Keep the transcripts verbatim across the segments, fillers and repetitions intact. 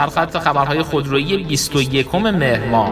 سرخط خبرهای خودرویی بیست و یکم مهر ماه: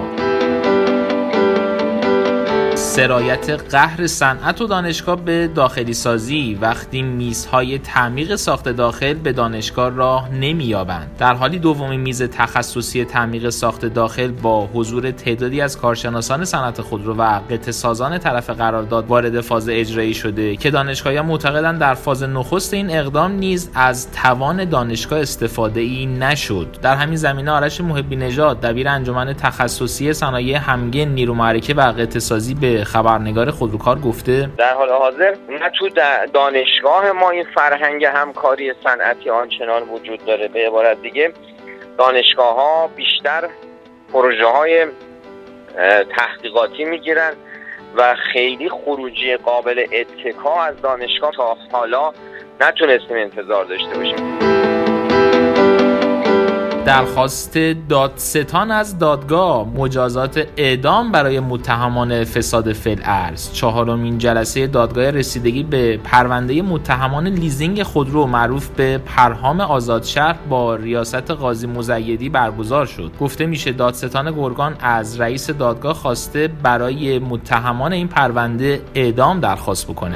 سرایت قهر صنعت و دانشگاه به داخلی سازی وقتی میزهای تعمیق ساخت داخل به دانشگاه راه نمی‌یابند. در حالی دومین میز تخصصی تعمیق ساخت داخل با حضور تعدادی از کارشناسان صنعت خودرو و قطعه‌سازان طرف قرارداد وارد فاز اجرایی شده که دانشگاهیان معتقدند در فاز نخست این اقدام نیز از توان دانشگاه استفاده‌ای نشد. در همین زمینه آرش محبی نژاد دبیر انجمن تخصصی صنایع همگن نیرو معرکه و قطعه‌سازی به خبرنگار خودروکار گفته در حال حاضر نه تو دانشگاه ما این فرهنگ همکاری صنعتی آنچنان وجود داره. به عبارت دیگه دانشگاه ها بیشتر پروژه های تحقیقاتی میگیرن و خیلی خروجی قابل اتکا از دانشگاه تا حالا نتونستیم انتظار داشته باشیم. درخواست دادستان از دادگاه: مجازات اعدام برای متهمان فساد فی‌الارض. چهارمین جلسه دادگاه رسیدگی به پرونده متهمان لیزینگ خودرو معروف به پرهام آزادشهر با ریاست قاضی مزیدی برگزار شد. گفته میشه دادستان گرگان از رئیس دادگاه خواسته برای متهمان این پرونده اعدام درخواست بکنه.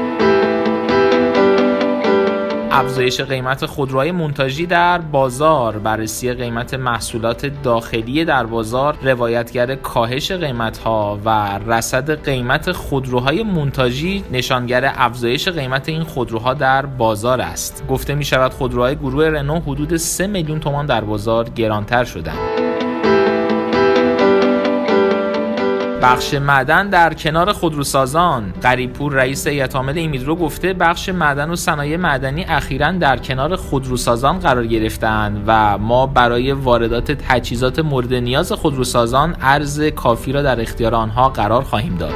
افزایش قیمت خودروهای مونتاژی در بازار. بررسی قیمت محصولات داخلی در بازار روایتگر کاهش قیمت‌ها و رصد قیمت خودروهای مونتاژی نشانگر افزایش قیمت این خودروها در بازار است. گفته می‌شود خودروهای گروه رنو حدود سه میلیون تومان در بازار گرانتر شدند. بخش معدن در کنار خودروسازان. قریب‌پور رئیس هیئت عامل ایمیدرو گفته بخش معدن و صنایع معدنی اخیراً در کنار خودروسازان قرار گرفته‌اند و ما برای واردات تجهیزات مورد نیاز خودروسازان ارز کافی را در اختیار آنها قرار خواهیم داد.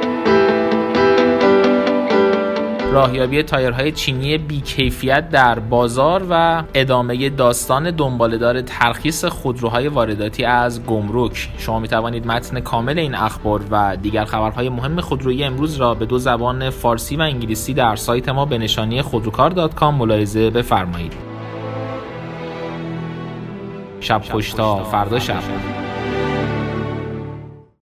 راهیابی تایرهای چینی بی‌کیفیت در بازار و ادامه داستان دنباله‌دار ترخیص خودروهای وارداتی از گمرک. شما می‌توانید متن کامل این اخبار و دیگر خبرهای مهم خودرویی امروز را به دو زبان فارسی و انگلیسی در سایت ما به نشانی خودروکار دات کام ملاحظه بفرمایید. شب خوش تا فردا شب.